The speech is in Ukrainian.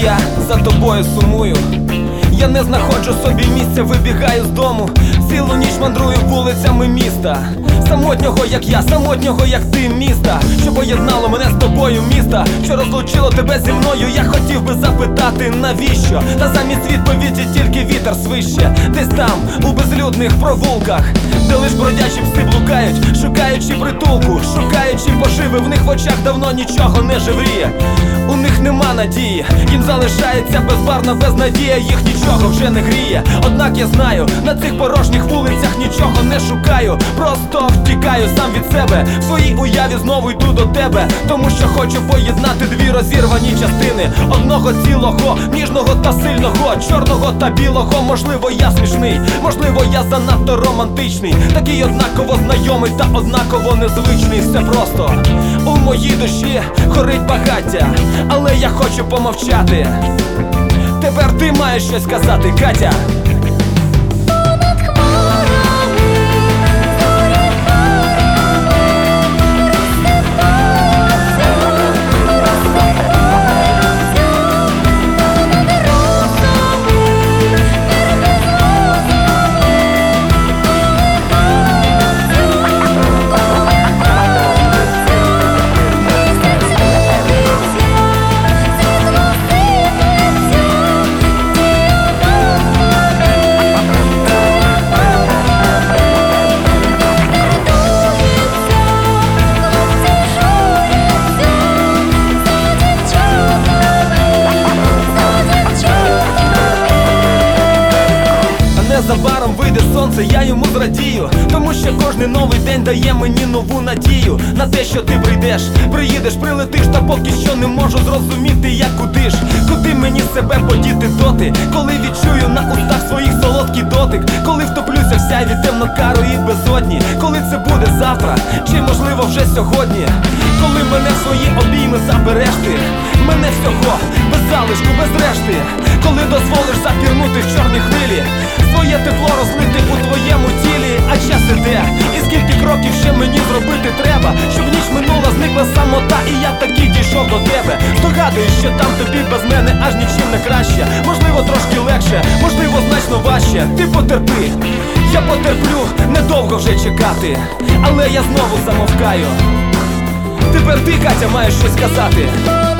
я за тобою сумую. Я не знаходжу собі місця, вибігаю з дому. Цілу ніч мандрую вулицями міста. Самотнього, як я, самотнього, як ти, міста, що поєднало мене з тобою, міста, що розлучило тебе зі мною. Я хотів би запитати, навіщо? Та замість відповіді тільки вітер свище. Десь там, у безлюдних провулках, де лиш бродячі пси блукають, шукаючи притулку, шукаючи поживи. В них в очах давно нічого не живріє. У них нема надії, їм залишається безбарна безнадія. Їх нічого вже не гріє. Однак я знаю, на цих порожніх вулицях нічого не шукаю. Просто втікаю сам від себе. В своїй уяві знову йду до тебе, тому що хочу поєднати дві розірвані частини одного цілого, ніжного та сильного, чорного та білого. Можливо, я смішний, можливо, я занадто романтичний, такий однаково знайомий та однаково незвичний. Все просто у моїй душі горить багаття, але я хочу помовчати. Тепер ти маєш щось сказати, Катя. Незабаром вийде сонце, я йому зрадію, тому що кожний новий день дає мені нову надію на те, що ти прийдеш, приїдеш, прилетиш. Та поки що не можу зрозуміти, як куди мені себе подіти доти, коли відчую на устах своїх солодкий дотик, коли втоплюся в сяйві темно-карої безодні, коли це буде завтра, чи можливо вже сьогодні, коли мене в свої обійми забереш ти, мене всього, без залишку, без решти, коли дозволиш запірнути в чорні хвилі, своє тепло розлити у твоєму тілі. А час іде, і скільки кроків ще мені зробити треба, щоб ніч минула, зникла самота, і я таки дійшов до тебе. Здогадуюсь, що там тобі без мене аж нічим не краще. Можливо, трошки легше, можливо, значно важче. Ти потерпи, я потерплю, недовго вже чекати, але я знову замовкаю. Тепер ти, Катя, маєш щось сказати.